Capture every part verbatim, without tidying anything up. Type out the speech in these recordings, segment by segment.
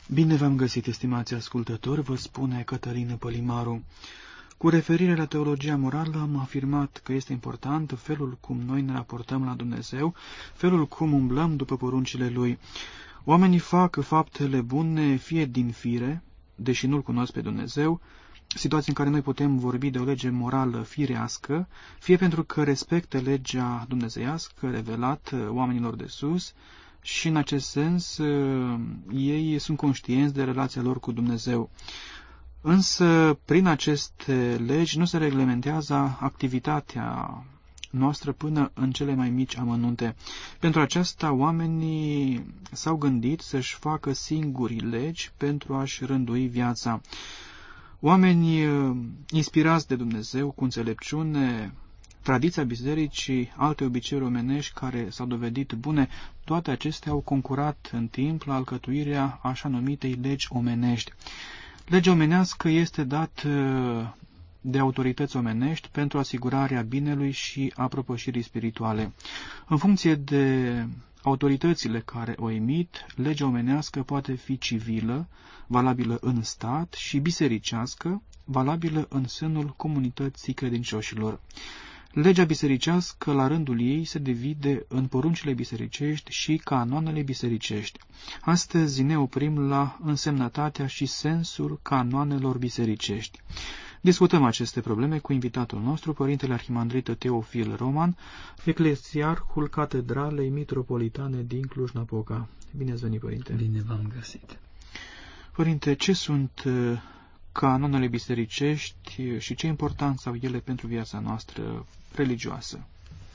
Bine v-am găsit, estimați ascultători, vă spune Cătălină Pălimaru. Cu referire la teologia morală am afirmat că este important felul cum noi ne raportăm la Dumnezeu, felul cum umblăm după poruncile Lui. Oamenii fac faptele bune fie din fire, deși nu-L cunosc pe Dumnezeu, situații în care noi putem vorbi de o lege morală firească, fie pentru că respectă legea dumnezeiască revelată oamenilor de sus, și în acest sens ei sunt conștienți de relația lor cu Dumnezeu. Însă, prin aceste legi nu se reglementează activitatea noastră până în cele mai mici amănunte. Pentru aceasta, oamenii s-au gândit să-și facă singuri legi pentru a-și rândui viața. Oamenii inspirați de Dumnezeu, cu înțelepciune, tradiția bisericii, alte obiceiuri omenești care s-au dovedit bune, toate acestea au concurat în timp la alcătuirea așa numitei legi omenești. Legea omenească este dată de autorități omenești pentru asigurarea binelui și a propășirii spirituale. În funcție de autoritățile care o emit, legea omenească poate fi civilă, valabilă în stat, și bisericească, valabilă în sânul comunității credincioșilor. Legea bisericească, la rândul ei, se divide în poruncile bisericești și canoanele bisericești. Astăzi ne oprim la însemnătatea și sensul canoanelor bisericești. Discutăm aceste probleme cu invitatul nostru, Părintele Arhimandrit Teofil Roman, eclesiarhul Catedralei Mitropolitane din Cluj-Napoca. Bine ați venit, Părinte! Bine v-am găsit! Părinte, ce sunt canoanele bisericești și ce importanță au ele pentru viața noastră religioasă?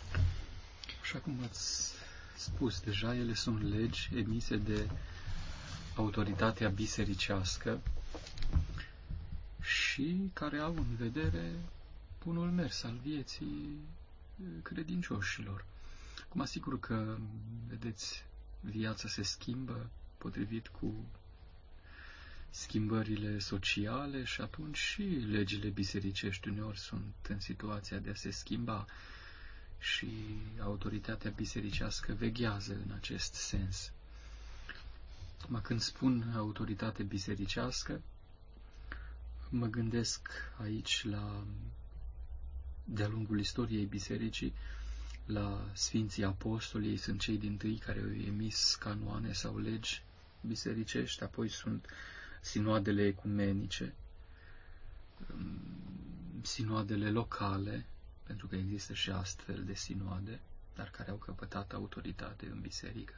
Așa cum ați spus deja, ele sunt legi emise de autoritatea bisericească și care au în vedere bunul mers al vieții credincioșilor. Cum asigur că, vedeți, viața se schimbă potrivit cu schimbările sociale și atunci și legile bisericești uneori sunt în situația de a se schimba și autoritatea bisericească veghează în acest sens. Acum, când spun autoritate bisericească, mă gândesc aici la, de-a lungul istoriei bisericii, la Sfinții Apostoli. Ei sunt cei dintâi care au emis canoane sau legi bisericești, apoi sunt sinoadele ecumenice, sinoadele locale, pentru că există și astfel de sinoade, dar care au căpătat autoritate în biserică,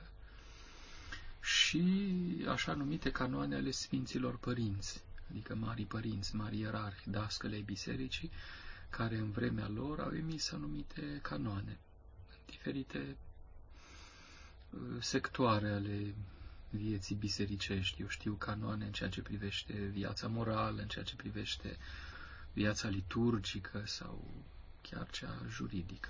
și așa numite canoane ale Sfinților Părinți, adică Marii Părinți, Mari Ierarhi, dascălei bisericii, care în vremea lor au emis anumite canoane în diferite sectoare ale vieții bisericești. Eu știu canoane în ceea ce privește viața morală, în ceea ce privește viața liturgică sau chiar cea juridică.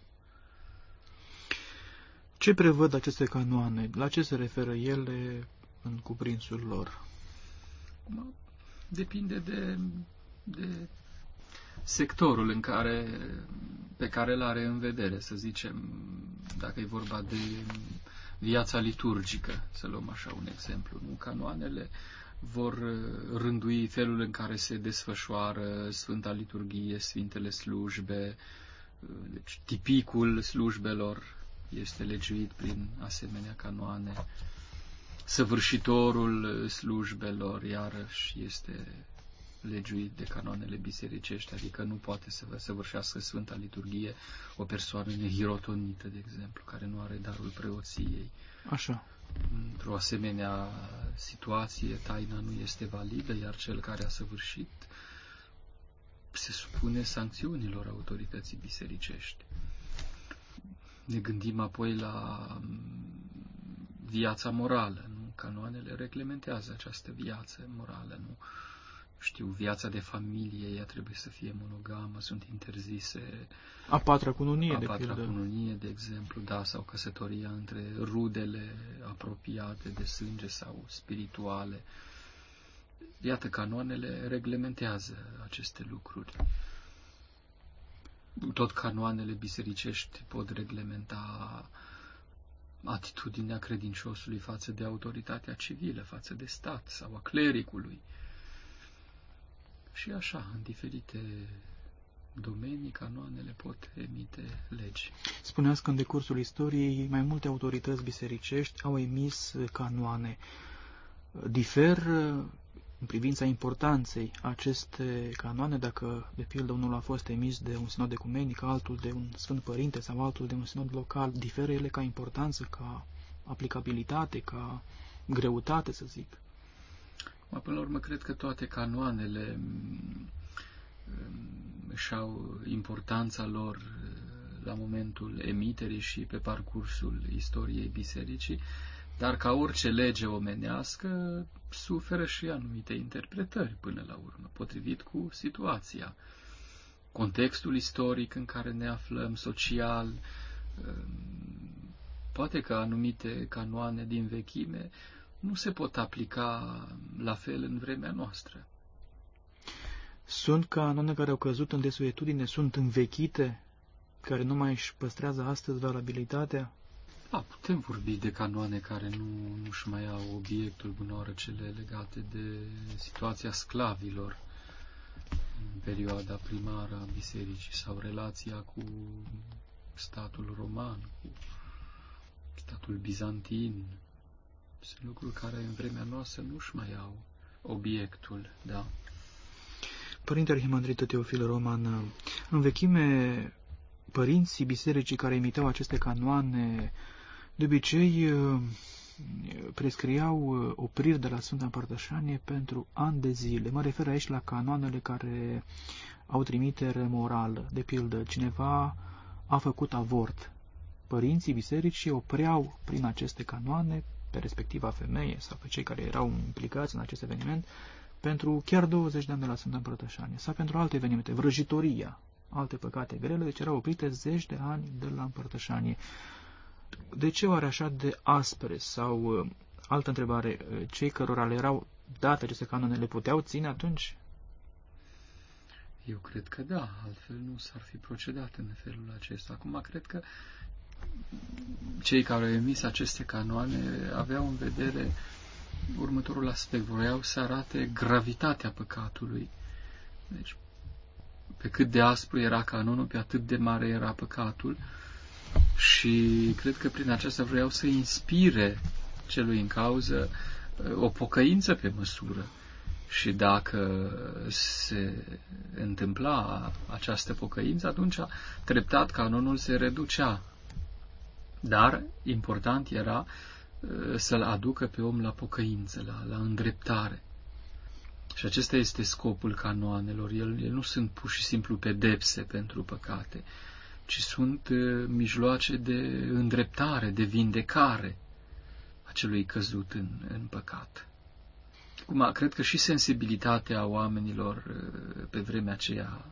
Ce prevăd aceste canoane? La ce se referă ele în cuprinsul lor? Depinde de, de sectorul în care, pe care îl are în vedere, să zicem, dacă e vorba de viața liturgică, să luăm așa un exemplu. Nu? Canoanele vor rândui felul în care se desfășoară Sfânta Liturghie, Sfintele Slujbe, deci tipicul slujbelor este legiuit prin asemenea canoane. Săvârșitorul slujbelor, iarăși, este legiuit de canoanele bisericești, adică nu poate să săvârșească Sfânta Liturghie o persoană nehirotonită, de exemplu, care nu are darul preoției. Așa. Într-o asemenea situație, taina nu este validă, iar cel care a săvârșit se supune sancțiunilor autorității bisericești. Ne gândim apoi la viața morală, nu? Canoanele reglementează această viață morală, nu? Știu, viața de familie, ea trebuie să fie monogamă, sunt interzise a patra cununie, a de patra pildă. cununie, de exemplu, da, sau căsătoria între rudele apropiate de sânge sau spirituale. Iată, canoanele reglementează aceste lucruri. Tot canoanele bisericești pot reglementa atitudinea credinciosului față de autoritatea civilă, față de stat sau a clericului. Și așa, în diferite domenii, canoanele pot emite legi. Spuneați că în decursul istoriei mai multe autorități bisericești au emis canoane. Difer în privința importanței aceste canoane, dacă, de pildă, unul a fost emis de un sinod ecumenic, altul de un Sfânt Părinte sau altul de un sinod local, diferă ele ca importanță, ca aplicabilitate, ca greutate, să zic? Până la urmă, cred că toate canoanele își au importanța lor la momentul emiterii și pe parcursul istoriei bisericii, dar ca orice lege omenească, suferă și anumite interpretări până la urmă, potrivit cu situația. Contextul istoric în care ne aflăm, social, poate că anumite canoane din vechime nu se pot aplica la fel în vremea noastră. Sunt canoane care au căzut în desuetudine, sunt învechite, care nu mai își păstrează astăzi valabilitatea? Da, putem vorbi de canoane care nu nu-și mai au obiectul, bunoară cele legate de situația sclavilor în perioada primară a bisericii sau relația cu statul roman, cu statul bizantin. Sunt lucruri care în vremea noastră nu-și mai au obiectul, da. Părinte Arhimandrită Teofil Roman, în vechime, părinții bisericii care imitau aceste canoane, de obicei prescriau opriri de la Sfânta Împărtășanie pentru ani de zile. Mă refer aici la canoanele care au trimitere morală. De pildă, cineva a făcut avort. Părinții bisericii opreau prin aceste canoane pe respectiva femeie sau pe cei care erau implicați în acest eveniment pentru chiar douăzeci de ani de la Sfânta Împărtășanie sau pentru alte evenimente, vrăjitoria, alte păcate grele, deci erau oprite zeci de ani de la Împărtășanie. De ce oare așa de aspre? Sau, altă întrebare, cei cărora le erau date aceste canone le puteau ține atunci? Eu cred că da, altfel nu s-ar fi procedat în felul acesta. Acum, cred că cei care au emis aceste canoane aveau în vedere următorul aspect. Vreau să arate gravitatea păcatului. Deci, pe cât de aspru era canonul, pe atât de mare era păcatul. Și cred că prin aceasta vreau să inspire celui în cauză o pocăință pe măsură. Și dacă se întâmpla această pocăință, atunci treptat canonul se reducea. Dar important era să-l aducă pe om la pocăință, la, la îndreptare. Și acesta este scopul canoanelor. Ele nu sunt pur și simplu pedepse pentru păcate, ci sunt mijloace de îndreptare, de vindecare a celui căzut în, în păcat. Acum, cred că și sensibilitatea oamenilor pe vremea aceea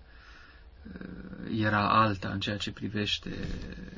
era alta în ceea ce privește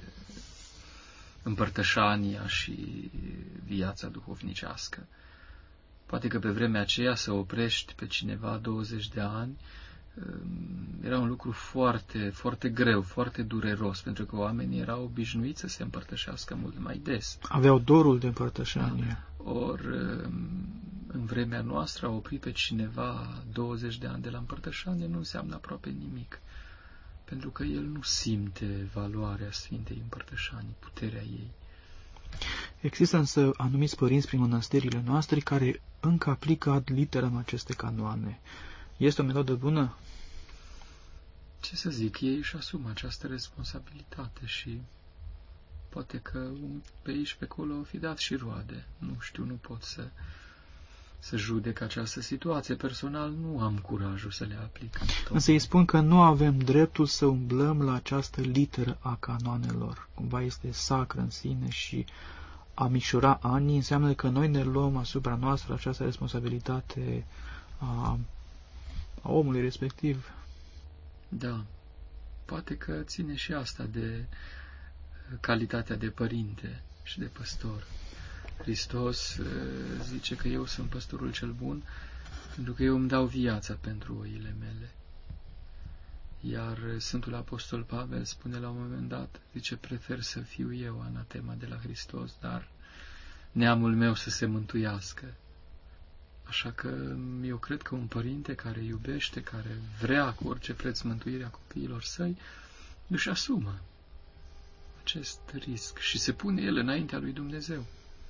împărtășania și viața duhovnicească. Poate că pe vremea aceea să oprești pe cineva douăzeci de ani era un lucru foarte, foarte greu, foarte dureros, pentru că oamenii erau obișnuiți să se împărtășească mult mai des. Aveau dorul de împărtășanie. Ori, în vremea noastră, a opri pe cineva douăzeci de ani de la împărtășanie nu înseamnă aproape nimic, pentru că el nu simte valoarea Sfintei Împărtășanii, puterea ei. Există însă anumiți părinți prin mănăstirile noastre care încă aplică ad literam aceste canoane. Este o metodă bună? Ce să zic, ei își asumă această responsabilitate și poate că pe aici, pe acolo, au fi dat și roade. Nu știu, nu pot să, să judec această situație. Personal nu am curajul să le aplic. Însă îi spun că nu avem dreptul să umblăm la această literă a canoanelor. Cumva este sacră în sine și a micșora anii înseamnă că noi ne luăm asupra noastră această responsabilitate a, a omului respectiv. Da, poate că ține și asta de calitatea de părinte și de păstor. Hristos zice că eu sunt păstorul cel bun pentru că eu îmi dau viața pentru oile mele. Iar Sfântul Apostol Pavel spune la un moment dat, zice, prefer să fiu eu anatema de la Hristos, dar neamul meu să se mântuiască. Așa că eu cred că un părinte care iubește, care vrea cu orice preț mântuirea copiilor săi, își asumă acest risc și se pune el înaintea lui Dumnezeu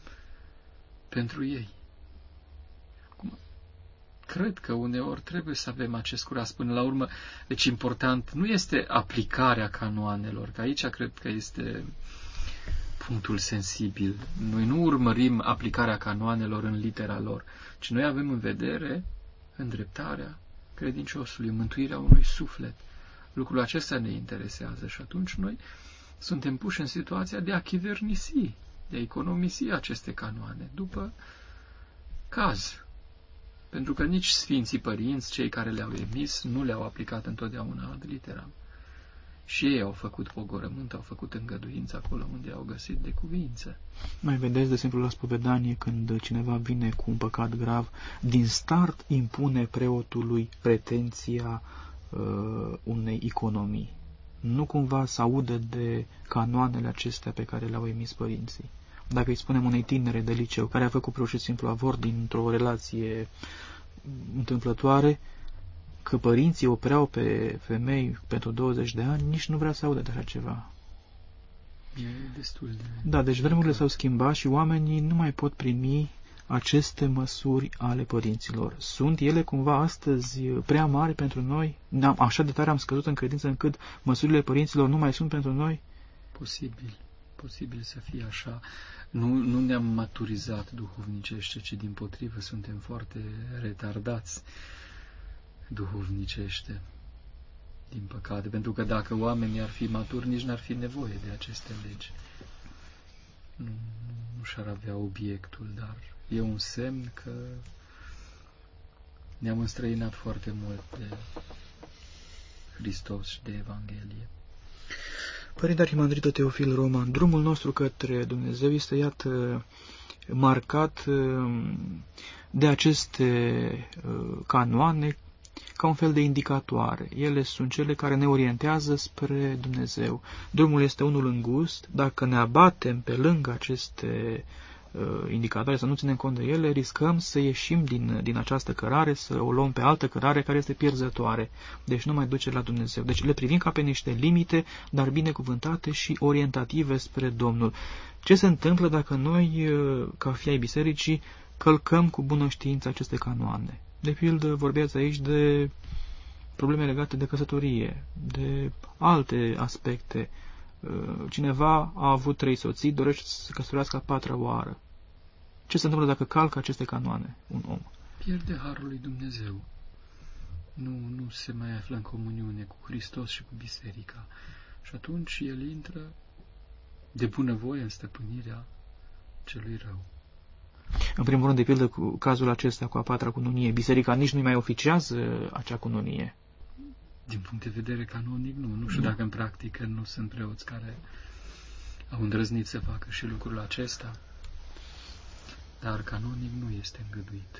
pentru ei. Acum, cred că uneori trebuie să avem acest curaj până la urmă. Deci important nu este aplicarea canoanelor, că aici cred că este punctul sensibil. Noi nu urmărim aplicarea canoanelor în litera lor, ci noi avem în vedere îndreptarea credinciosului, mântuirea unui suflet. Lucrul acesta ne interesează și atunci noi suntem puși în situația de a chivernisi, de a economisi aceste canoane, după caz. Pentru că nici Sfinții Părinți, cei care le-au emis, nu le-au aplicat întotdeauna ad literam. Și ei au făcut pogorământ, au făcut îngăduință acolo unde au găsit de cuvință. Mai vedeți, de exemplu, la spovedanie, când cineva vine cu un păcat grav, din start impune preotului pretenția uh, unei economii. Nu cumva să audă de canoanele acestea pe care le-au emis părinții. Dacă îi spunem unei tinere de liceu care a făcut pur și simplu avort dintr-o relație întâmplătoare, că părinții opreau pe femei pentru douăzeci de ani, nici nu vrea să audă de așa ceva. E destul de... Da, deci vremurile s-au schimbat și oamenii nu mai pot primi aceste măsuri ale părinților. Sunt ele cumva astăzi prea mari pentru noi? Așa de tare am scăzut în credință încât măsurile părinților nu mai sunt pentru noi? Posibil. Posibil să fie așa. Nu, nu ne-am maturizat duhovnicește, ci dimpotrivă suntem foarte retardați duhovnicește, din păcate, pentru că dacă oamenii ar fi maturi, nici n-ar fi nevoie de aceste legi. Nu, nu, nu și-ar avea obiectul, dar e un semn că ne-am înstrăinat foarte mult de Hristos și de Evanghelie. Părinte Arhimandrită Teofil Roman, drumul nostru către Dumnezeu este, iată, marcat de aceste canoane ca un fel de indicatoare. Ele sunt cele care ne orientează spre Dumnezeu. Drumul este unul îngust. Dacă ne abatem pe lângă aceste uh, indicatoare, să nu ținem cont de ele, riscăm să ieșim din, din această cărare, să o luăm pe altă cărare care este pierzătoare. Deci nu mai duce la Dumnezeu. Deci le privim ca pe niște limite, dar binecuvântate și orientative spre Domnul. Ce se întâmplă dacă noi, uh, ca fii ai bisericii, călcăm cu bună știință aceste canoane? De pildă, vorbeați aici de probleme legate de căsătorie, de alte aspecte. Cineva a avut trei soții, dorește să se căsătorească a patra oară. Ce se întâmplă dacă calcă aceste canoane un om? Pierde harul lui Dumnezeu. Nu, nu se mai află în comuniune cu Hristos și cu Biserica. Și atunci el intră de bunăvoie în stăpânirea celui rău. În primul rând, de pildă, cu cazul acesta cu a patra cununie, biserica nici nu mai oficiază acea cununie. Din punct de vedere canonic, nu. Nu știu nu. Dacă în practică nu sunt preoți care au îndrăznit să facă și lucrul acesta, dar canonic nu este îngăduit.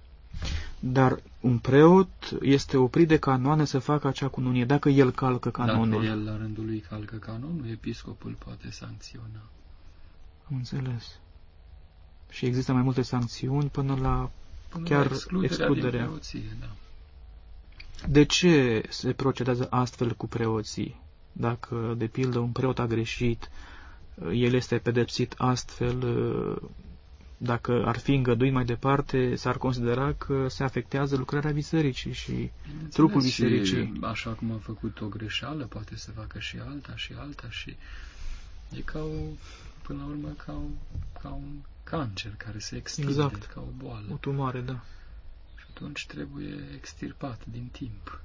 Dar un preot este oprit de canoane să facă acea cununie, dacă el calcă canonul. Dacă el la rândul lui calcă canonul, episcopul poate sancționa. Am înțeles. Și există mai multe sancțiuni până la până chiar la excluderea. excluderea. Din preoție, da. De ce se procedează astfel cu preoții? Dacă, de pildă, un preot a greșit, el este pedepsit astfel, dacă ar fi îngăduit mai departe, s-ar considera că se afectează lucrarea bisericii și trupul bisericii. Și așa cum a făcut o greșeală, poate să facă și alta și alta și e ca o, până la urmă, ca, o, ca un cancer care se extinde, exact. Ca o boală. O tumoare, da. Și atunci trebuie extirpat din timp.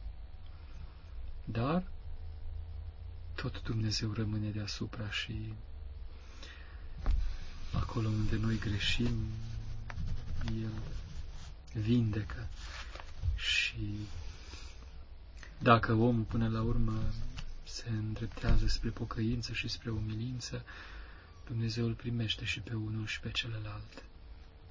Dar tot Dumnezeu rămâne deasupra și acolo unde noi greșim, El vindecă. Și dacă omul până la urmă se îndreptează spre pocăință și spre umilință, Dumnezeu îl primește și pe unul și pe celălalt.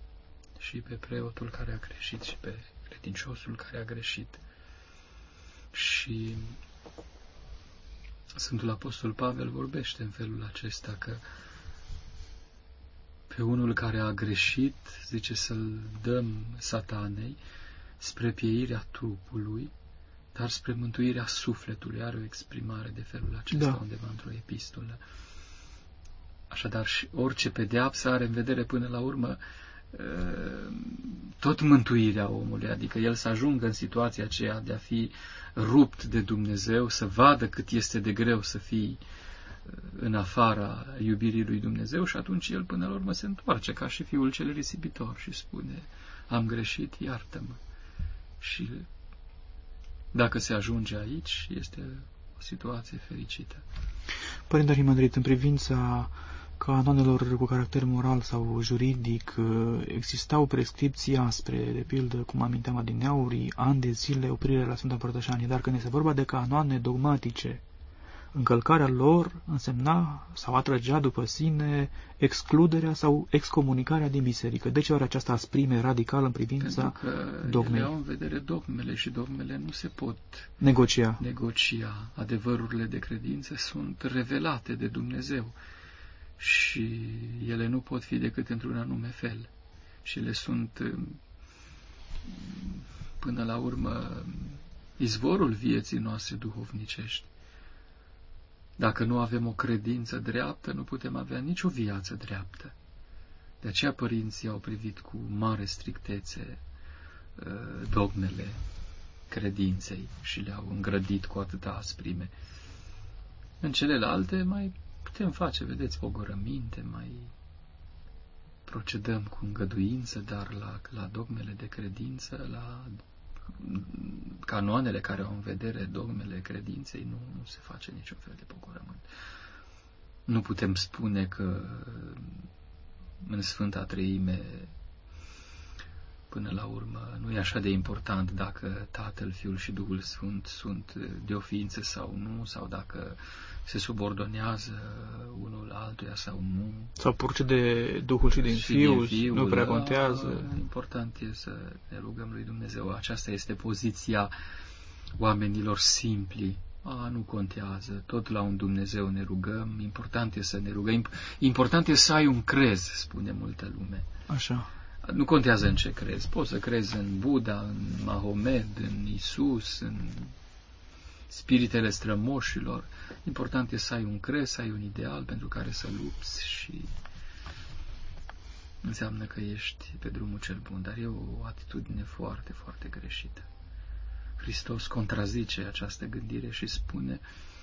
Și pe preotul care a greșit și pe credinciosul care a greșit. Și Sfântul Apostol Pavel vorbește în felul acesta că pe unul care a greșit, zice, să-l dăm satanei spre pieirea trupului, dar spre mântuirea sufletului. Are o exprimare de felul acesta, da, undeva într-o epistolă. Așadar, și orice pedeapsă are în vedere până la urmă tot mântuirea omului, adică el să ajungă în situația aceea de a fi rupt de Dumnezeu, să vadă cât este de greu să fii în afara iubirii lui Dumnezeu, și atunci el până la urmă se întoarce ca și fiul cel risipitor și spune: am greșit, iartă-mă. Și dacă se ajunge aici, este o situație fericită. Părinte Arhimandrit, în privința canoanelor cu caracter moral sau juridic, existau prescripții aspre, de pildă, cum aminteam adineauri, ani de zile oprire la Sfânta Părtășanie, dar când este vorba de canoane dogmatice, încălcarea lor însemna sau atrăgea după sine excluderea sau excomunicarea din biserică. De ce oare această asprime radicală în privința Pentru că dogmei? ele au în vedere dogmele și dogmele nu se pot negocia. negocia. Adevărurile de credință sunt revelate de Dumnezeu și ele nu pot fi decât într-un anume fel. Și ele sunt, până la urmă, izvorul vieții noastre duhovnicești. Dacă nu avem o credință dreaptă, nu putem avea nicio viață dreaptă. De aceea părinții au privit cu mare strictețe dogmele credinței și le-au îngrădit cu atâta asprime. În celelalte mai putem face, vedeți, pogorăminte, mai procedăm cu îngăduință, dar la, la dogmele de credință, la canoanele care au în vedere dogmele credinței, nu, nu se face niciun fel de pogorământ. Nu putem spune că în Sfânta Treime, până la urmă, nu e așa de important dacă Tatăl, Fiul și Duhul Sfânt sunt de o ființă sau nu, sau dacă se subordonează unul altuia sau nu. Sau purce de Duhul și din și Fiul, din Fiul, nu prea contează. Da, important e să ne rugăm lui Dumnezeu. Aceasta este poziția oamenilor simpli. A, nu contează, tot la un Dumnezeu ne rugăm, important e să ne rugăm, important e să ai un crez, spune multă lume. Așa. Nu contează în ce crezi, poți să crezi în Buddha, în Mahomed, în Isus, în spiritele strămoșilor. Important e să ai un crez, să ai un ideal pentru care să lupți și înseamnă că ești pe drumul cel bun, dar e o atitudine foarte, foarte greșită. Hristos contrazice această gândire și spune: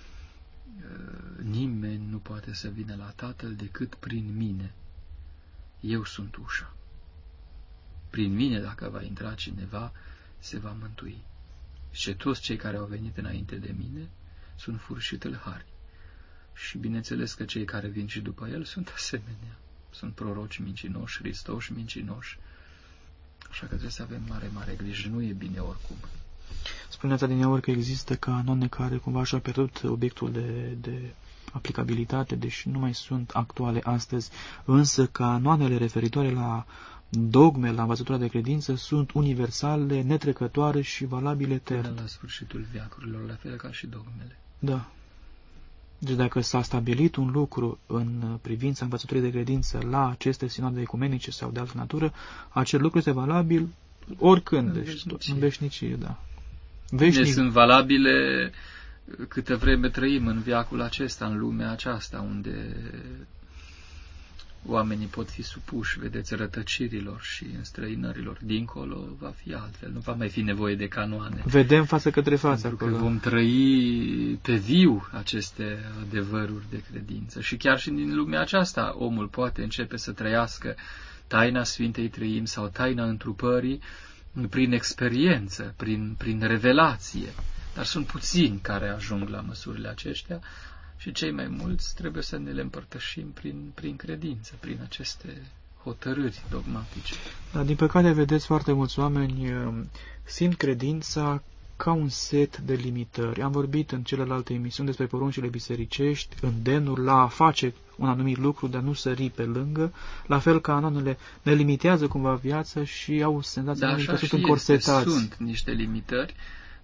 nimeni nu poate să vină la Tatăl decât prin mine. Eu sunt ușa. Prin mine, dacă va intra cineva, se va mântui. Și toți cei care au venit înainte de mine sunt furi și tâlhari. Și bineînțeles că cei care vin și după el sunt asemenea. Sunt proroci mincinoși, Hristoși mincinoși. Așa că trebuie să avem mare, mare grijă. Nu e bine oricum. Spuneați adineauri că există canone care cumva și-au pierdut obiectul de, de aplicabilitate, deși nu mai sunt actuale astăzi, însă canoanele referitoare la dogme, la învățătura de credință, sunt universale, netrecătoare și valabile etern. Până la sfârșitul veacurilor, la fel ca și dogmele. Da. Deci dacă s-a stabilit un lucru în privința învățăturii de credință la aceste sinoade ecumenice sau de altă natură, acel lucru este valabil oricând, în deci, veșnicie. în veșnicie, da. Veșnic. Ne sunt valabile câtă vreme trăim în veacul acesta, în lumea aceasta, unde oamenii pot fi supuși, vedeți, rătăcirilor și înstrăinărilor. Dincolo va fi altfel, nu va mai fi nevoie de canoane. Vedem față către față Pentru acolo. că vom trăi pe viu aceste adevăruri de credință. Și chiar și din lumea aceasta omul poate începe să trăiască taina Sfintei Treimi sau taina întrupării prin experiență, prin, prin revelație. Dar sunt puțini care ajung la măsurile aceștia și cei mai mulți trebuie să ne le împărtășim prin, prin credință, prin aceste hotărâri dogmatice. Dar, din păcate, vedeți, foarte mulți oameni simt credința ca un set de limitări. Am vorbit în celelalte emisiuni despre poruncile bisericești, îndemnul la a face un anumit lucru, dar nu sări pe lângă, la fel ca canonele ne limitează cumva viața și au senzația da, că sunt încorsetați. Sunt niște limitări,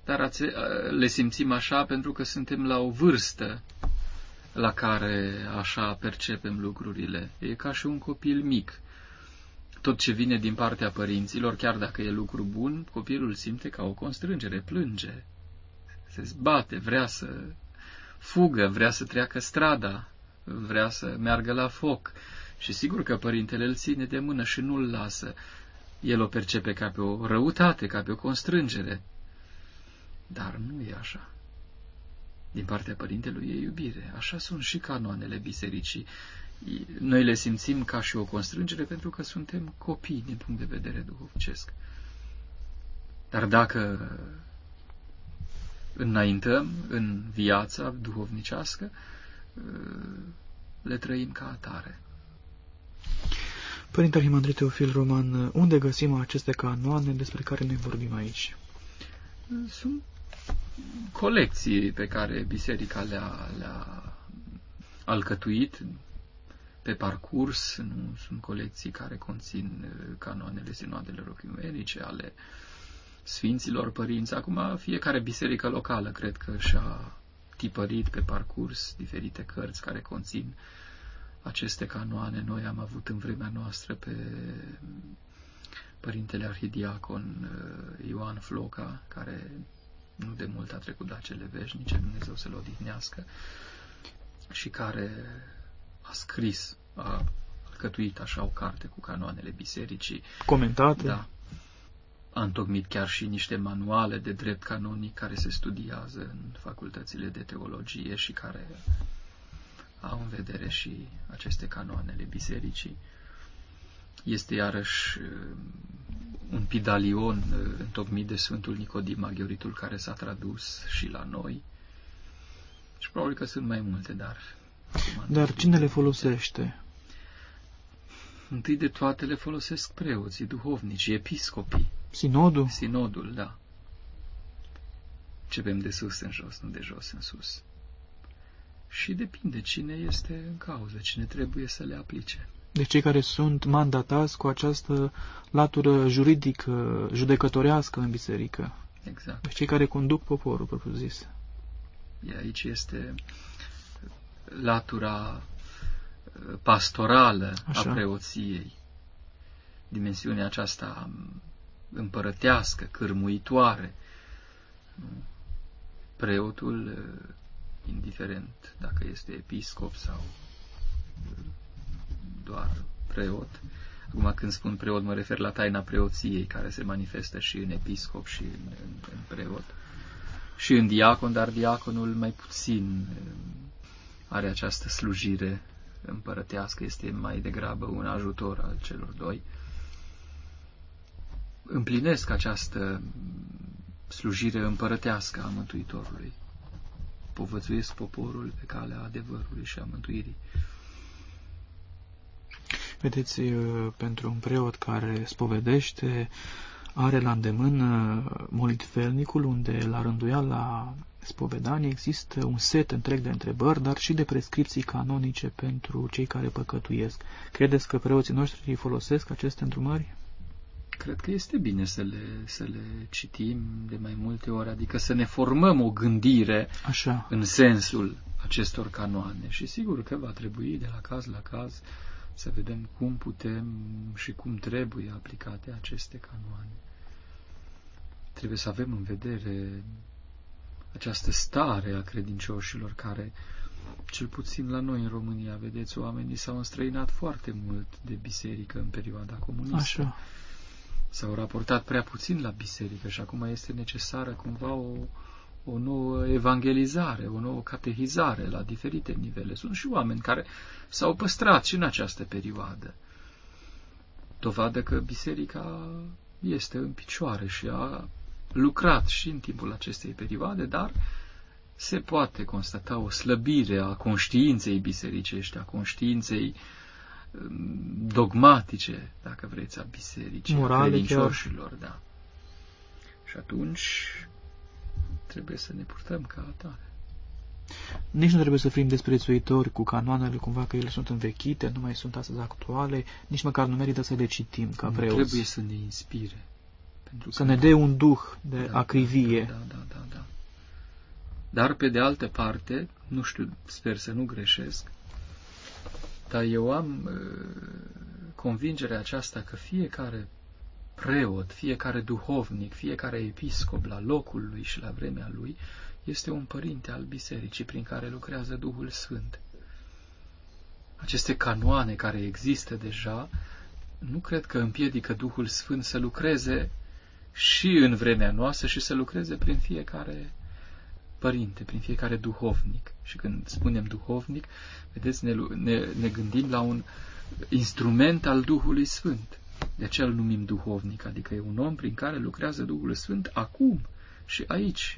dar le simțim așa pentru că suntem la o vârstă la care așa percepem lucrurile. E ca și un copil mic. Tot ce vine din partea părinților, chiar dacă e lucru bun, copilul simte ca o constrângere, plânge, se zbate, vrea să fugă, vrea să treacă strada, vrea să meargă la foc. Și sigur că părintele îl ține de mână și nu-l lasă. El o percepe ca pe o răutate, ca pe o constrângere. Dar nu e așa. Din partea părintelui e iubire. Așa sunt și canoanele bisericii. Noi le simțim ca și o constrângere pentru că suntem copii din punct de vedere duhovnicesc. Dar dacă înaintăm în viața duhovnicească, le trăim ca atare. Părinte Arhimandrit Teofil Roman, unde găsim aceste canoane despre care noi vorbim aici? Sunt colecții pe care biserica le-a, le-a alcătuit pe parcurs. Nu sunt colecții care conțin canoanele sinoadelor ecumenice ale Sfinților Părinți. Acum fiecare biserică locală cred că și-a tipărit pe parcurs diferite cărți care conțin aceste canoane. Noi am avut în vremea noastră pe Părintele Arhidiacon Ioan Floca, care nu de mult a trecut de acele veșnice, Dumnezeu să-l odihnească, și care a scris, a alcătuit așa o carte cu canoanele bisericii. Comentate? Da. A întocmit chiar și niște manuale de drept canonic care se studiază în facultățile de teologie și care au în vedere și aceste canoanele bisericii. Este iarăși un pidalion întocmit de Sfântul Nicodim Maghioritul, care s-a tradus și la noi. Și probabil că sunt mai multe, dar... Dar cine le folosește? Întâi de toate le folosesc preoții, duhovnicii, episcopii. Sinodul? Sinodul, da. Începem de sus în jos, nu de jos în sus. Și depinde cine este în cauză, cine trebuie să le aplice. De cei care sunt mandatați cu această latură juridică, judecătorească în biserică. Exact. Deci cei care conduc poporul, propriu zis. Aici este latura pastorală Așa. a preoției. Dimensiunea aceasta împărătească, cârmuitoare. Preotul, indiferent dacă este episcop sau doar preot. Acum când spun preot mă refer la taina preoției, care se manifestă și în episcop și în, în, în preot. Și în diacon, dar diaconul mai puțin are această slujire împărătească, este mai degrabă un ajutor al celor doi. Împlinesc această slujire împărătească a Mântuitorului. Povățuiesc poporul pe calea adevărului și a mântuirii. Vedeți, pentru un preot care spovedește, are la îndemână molitvelnicul, unde la rânduiala spovedanii există un set întreg de întrebări, dar și de prescripții canonice pentru cei care păcătuiesc. Credeți că preoții noștri folosesc aceste îndrumări? Cred că este bine să le, să le citim de mai multe ori, adică să ne formăm o gândire Așa. în sensul acestor canoane. Și sigur că va trebui de la caz la caz să vedem cum putem și cum trebuie aplicate aceste canoane. Trebuie să avem în vedere această stare a credincioșilor care, cel puțin la noi în România, vedeți, oamenii s-au înstrăinat foarte mult de biserică în perioada comunistă. Așa. S-au raportat prea puțin la biserică și acum este necesară cumva o, o nouă evangelizare, o nouă catehizare la diferite nivele. Sunt și oameni care s-au păstrat și în această perioadă. Dovadă că biserica este în picioare și a lucrat și în timpul acestei perioade, dar se poate constata o slăbire a conștiinței bisericești, a conștiinței dogmatice, dacă vreți, a bisericii, morale, a credincioșilor, da. Și atunci trebuie să ne purtăm ca atare. Nici nu trebuie să fim desprețuitori cu canoanele, cumva că ele sunt învechite, nu mai sunt astăzi actuale, nici măcar nu merită să le citim ca preoți. Trebuie să ne inspire, Pentru să ne dea un duh de da, acrivie. Da, da, da, da. Dar, pe de altă parte, nu știu, sper să nu greșesc, dar eu am uh, convingerea aceasta că fiecare preot, fiecare duhovnic, fiecare episcop la locul lui și la vremea lui este un părinte al bisericii prin care lucrează Duhul Sfânt. Aceste canoane care există deja, nu cred că împiedică Duhul Sfânt să lucreze și în vremea noastră și să lucreze prin fiecare părinte, prin fiecare duhovnic. Și când spunem duhovnic, vedeți, ne, ne, ne gândim la un instrument al Duhului Sfânt. De aceea îl numim duhovnic, adică e un om prin care lucrează Duhul Sfânt acum și aici.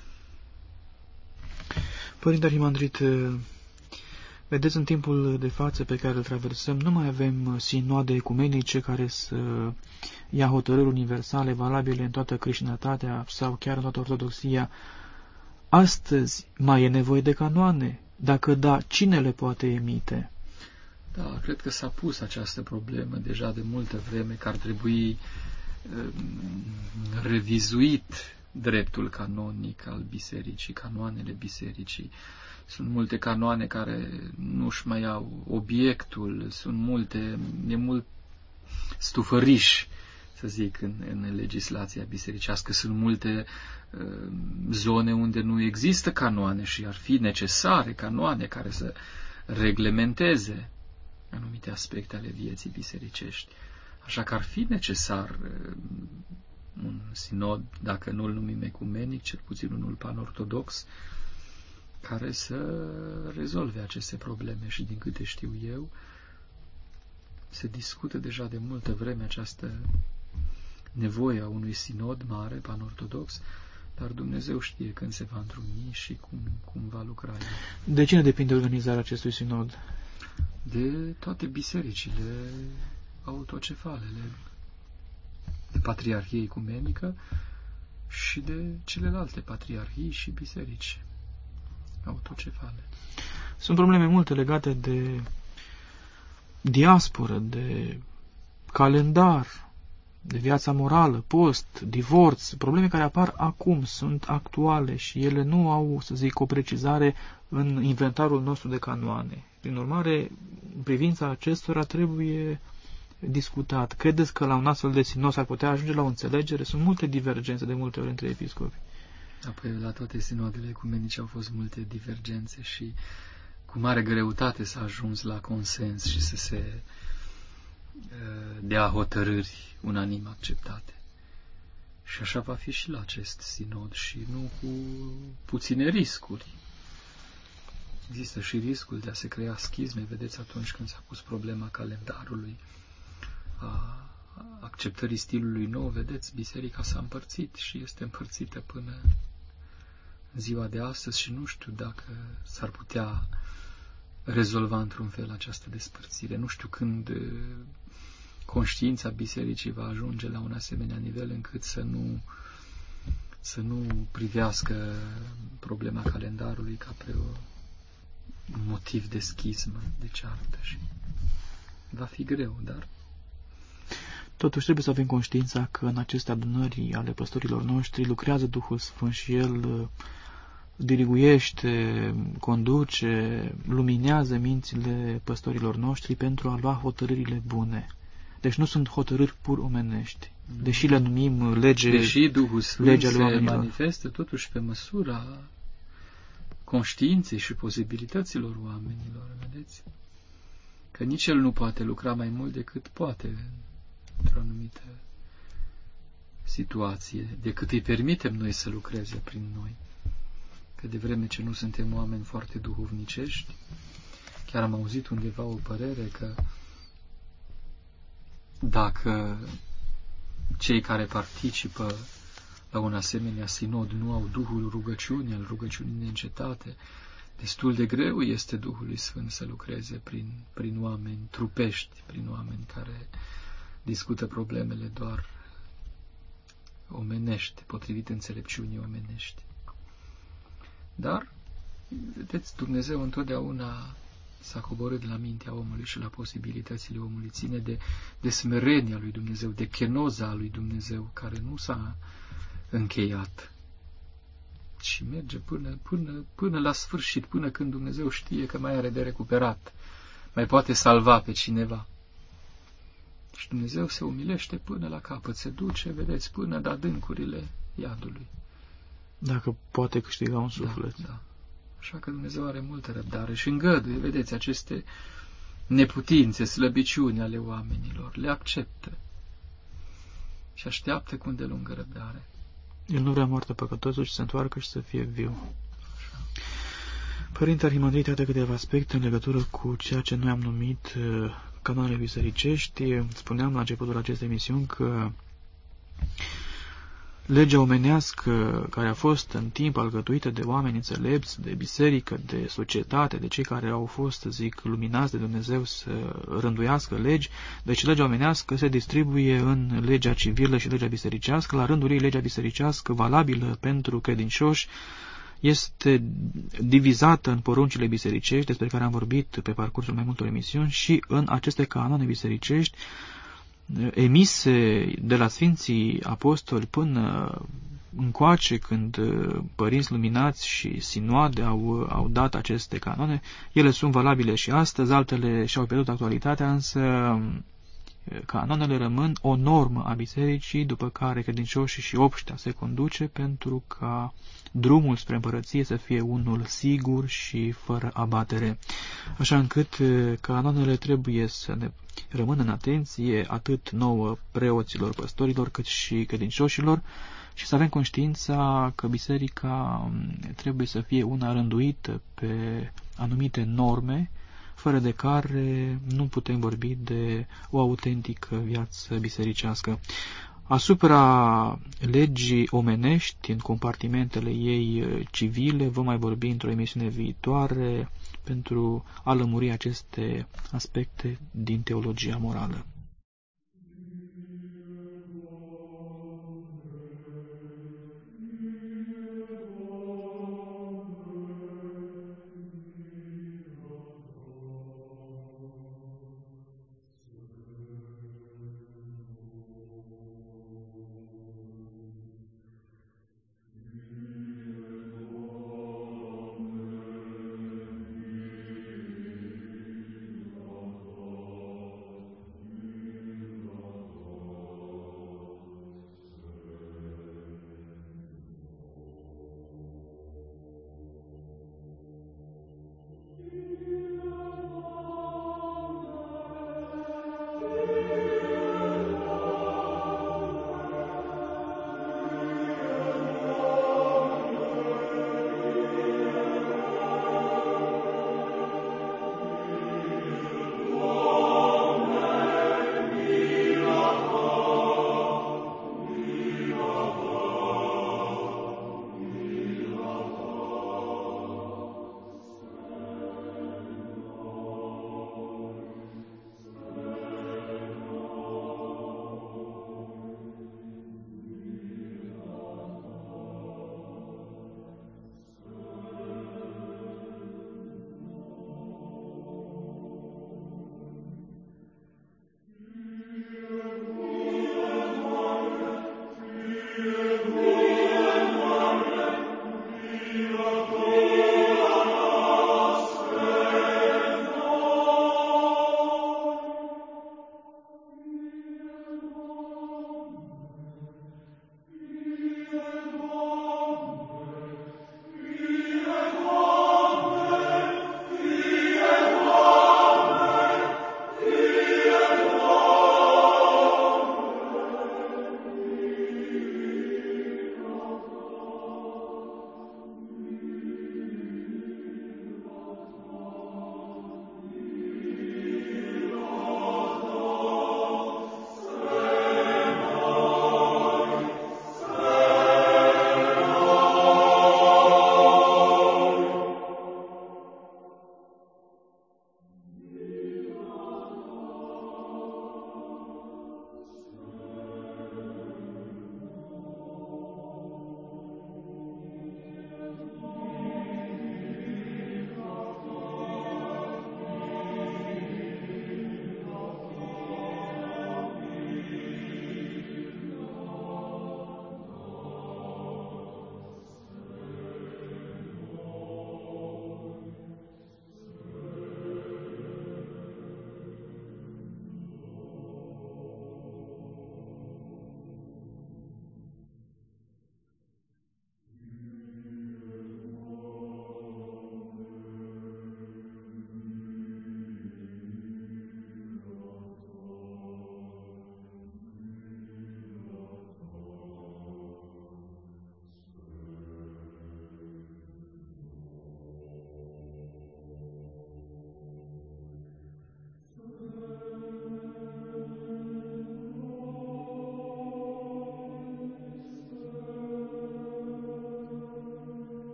Părinte Arhimandrit, vedeți, în timpul de față pe care îl traversăm, nu mai avem sinoade ecumenice care să ia hotărâri universale, valabile în toată creștinătatea sau chiar în toată ortodoxia. Astăzi mai e nevoie de canoane? Dacă da, cine le poate emite? Da, cred că s-a pus această problemă deja de multă vreme, că ar trebui uh, revizuit dreptul canonic al bisericii, canoanele bisericii. Sunt multe canoane care nu-și mai au obiectul, sunt multe, e mult stufăriș, să zic, în, în legislația bisericească. Sunt multe uh, zone unde nu există canoane și ar fi necesare canoane care să reglementeze anumite aspecte ale vieții bisericești. Așa că ar fi necesar uh, un sinod, dacă nu îl numim ecumenic, cel puțin unul panortodox, care să rezolve aceste probleme. Și din câte știu eu, se discută deja de multă vreme această nevoie a unui sinod mare, panortodox, dar Dumnezeu știe când se va întruni și cum, cum va lucra el. De cine depinde organizarea acestui sinod? De toate bisericile autocefalele, de Patriarhie Ecumenică și de celelalte patriarhii și biserici autocefale. Sunt probleme multe legate de diasporă, de calendar, de viața morală, post, divorț, probleme care apar acum, sunt actuale și ele nu au, să zic, o precizare în inventarul nostru de canoane. Prin urmare, în privința acestora trebuie discutat. Credeți că la un astfel de sinod s-ar putea ajunge la o înțelegere? Sunt multe divergențe de multe ori între episcopi. Apoi, la toate sinodele ecumenice au fost multe divergențe și cu mare greutate s-a ajuns la consens și să se dea hotărâri unanim acceptate. Și așa va fi și la acest sinod și nu cu puține riscuri. Există și riscul de a se crea schizme, vedeți, atunci când s-a pus problema calendarului, a acceptării stilului nou, vedeți, biserica s-a împărțit și este împărțită până în ziua de astăzi și nu știu dacă s-ar putea rezolva într-un fel această despărțire. Nu știu când conștiința bisericii va ajunge la un asemenea nivel încât să nu, să nu privească problema calendarului ca pe o, un motiv de schismă, de ceartă. Și va fi greu, dar... Totuși trebuie să avem conștiința că în aceste adunări ale păstorilor noștri lucrează Duhul Sfânt și El diriguiește, conduce, luminează mințile păstorilor noștri pentru a lua hotărârile bune. Deci nu sunt hotărâri pur omenești. Deși le numim lege, Deși Duhul Sfânt se manifestă totuși pe măsura conștiinței și posibilităților oamenilor, vedeți? Că nici El nu poate lucra mai mult decât poate într-o anumită situație, decât îi permitem noi să lucreze prin noi. Că de vreme ce nu suntem oameni foarte duhovnicești, chiar am auzit undeva o părere că dacă cei care participă la un asemenea sinod nu au Duhul rugăciunii, al rugăciunii neîncetate, destul de greu este Duhului Sfânt să lucreze prin, prin oameni trupești, prin oameni care discută problemele doar omenești, potrivit înțelepciunii omenești. Dar, vedeți, Dumnezeu întotdeauna s-a coborât la mintea omului și la posibilitățile omului, ține de, de smerenia lui Dumnezeu, de chenoza lui Dumnezeu, care nu s-a încheiat și merge până, până, până la sfârșit, până când Dumnezeu știe că mai are de recuperat, mai poate salva pe cineva. Și Dumnezeu se umilește până la capăt, se duce, vedeți, până la adâncurile iadului. Dacă poate câștiga un suflet. Da, da. Așa că Dumnezeu are multă răbdare și îngăduie, vedeți, aceste neputințe, slăbiciuni ale oamenilor, le acceptă și așteaptă cu îndelungă răbdare. El nu vrea moartea păcătosul și se întoarcă și să fie viu. Părinte Arhimandrit, iată câteva aspecte în legătură cu ceea ce noi am numit uh, canoanele bisericești. Spuneam la începutul acestei emisiuni că legea omenească care a fost în timp alcătuită de oameni înțelepți, de biserică, de societate, de cei care au fost, zic, luminați de Dumnezeu să rânduiască legi, deci legea omenească se distribuie în legea civilă și legea bisericească. La rândul ei, legea bisericească, valabilă pentru credincioși, este divizată în poruncile bisericești, despre care am vorbit pe parcursul mai multor emisiuni, și în aceste canoane bisericești emise de la Sfinții Apostoli până încoace, când părinți luminați și sinoade au, au dat aceste canoane. Ele sunt valabile și astăzi, altele și-au pierdut actualitatea, însă canonele rămân o normă a bisericii, după care credincioșii și obștea se conduce pentru ca drumul spre împărăție să fie unul sigur și fără abatere. Așa încât canonele trebuie să ne rămână în atenție atât nouă preoților, păstorilor, cât și credincioșilor, și să avem conștiința că biserica trebuie să fie una rânduită pe anumite norme, fără de care nu putem vorbi de o autentică viață bisericească. Asupra legii omenești, în compartimentele ei civile, vom mai vorbi într-o emisiune viitoare pentru a lămuri aceste aspecte din teologia morală.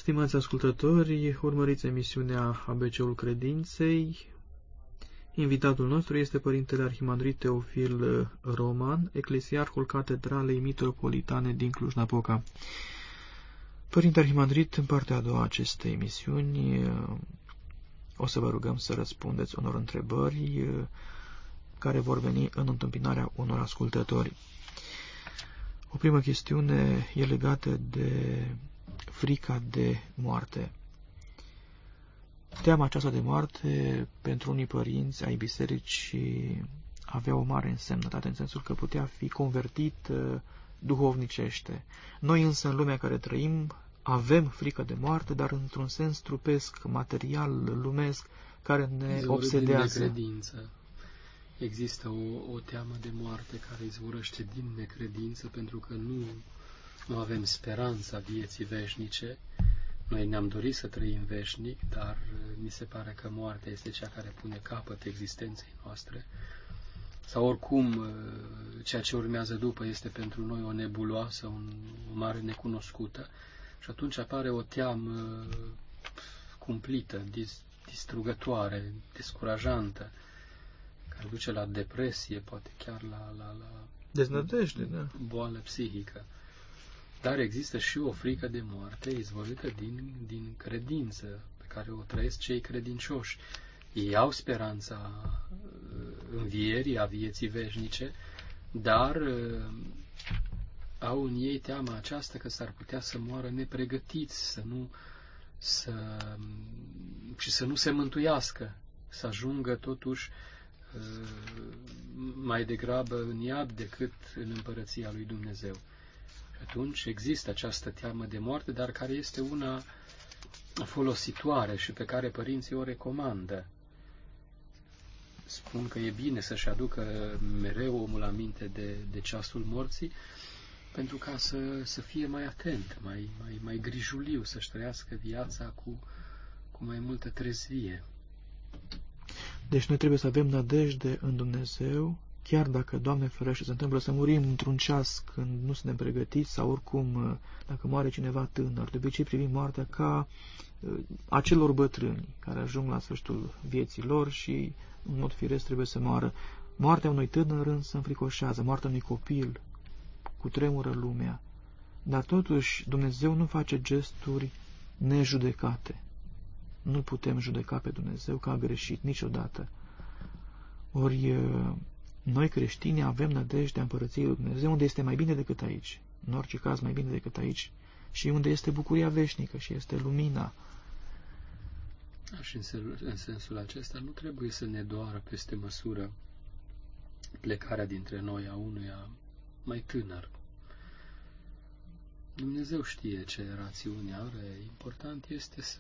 Stimați ascultători, urmăriți emisiunea A B C-ul Credinței. Invitatul nostru este Părintele Arhimandrit Teofil Roman, eclesiarhul Catedralei Mitropolitane din Cluj-Napoca. Părinte Arhimandrit, în partea a doua a acestei emisiuni o să vă rugăm să răspundeți unor întrebări care vor veni în întâmpinarea unor ascultători. O primă chestiune e legată de frica de moarte. Teama aceasta de moarte, pentru unii părinți ai bisericii, avea o mare însemnătate, în sensul că putea fi convertit uh, duhovnicește. Noi însă, în lumea în care trăim, avem frică de moarte, dar într-un sens trupesc, material, lumesc, care ne Izvoră obsedează. Din necredință. Există o, o teamă de moarte care izvorăște din necredință, pentru că nu, nu avem speranța vieții veșnice. Noi ne-am dorit să trăim veșnic, dar mi se pare că moartea este cea care pune capăt existenței noastre. Sau oricum, ceea ce urmează după este pentru noi o nebuloasă, un, o mare necunoscută. Și atunci apare o teamă cumplită, dis, distrugătoare, descurajantă, care duce la depresie, poate chiar la, la, la deznădejde, da. boală psihică. Dar există și o frică de moarte izvorâtă din, din credință, pe care o trăiesc cei credincioși. Ei au speranța învierii, a vieții veșnice, dar au în ei teama aceasta că s-ar putea să moară nepregătiți, să nu, să, și să nu se mântuiască, să ajungă totuși mai degrabă în iad decât în împărăția lui Dumnezeu. Și atunci există această teamă de moarte, dar care este una folositoare și pe care părinții o recomandă. Spun că e bine să-și aducă mereu omul aminte de, de ceasul morții, pentru ca să, să fie mai atent, mai, mai, mai grijuliu, să-și trăiască viața cu, cu mai multă trezvie. Deci noi trebuie să avem nădejde în Dumnezeu, chiar dacă, Doamne ferește, se întâmplă să murim într-un ceas când nu suntem pregătiți, sau oricum, dacă moare cineva tânăr. De obicei privim moartea ca acelor bătrâni care ajung la sfârșitul vieții lor și, în mod firesc, trebuie să moară. Moartea unui tânăr însă înfricoșează, moartea unui copil cutremură lumea. Dar totuși Dumnezeu nu face gesturi nejudecate. Nu putem judeca pe Dumnezeu că a greșit niciodată. Ori noi creștini avem nădejdea împărăției lui Dumnezeu, unde este mai bine decât aici, în orice caz mai bine decât aici, și unde este bucuria veșnică și este lumina. Și în sensul, în sensul acesta nu trebuie să ne doară peste măsură plecarea dintre noi a unuia mai tânăr. Dumnezeu știe ce rațiune are, important este să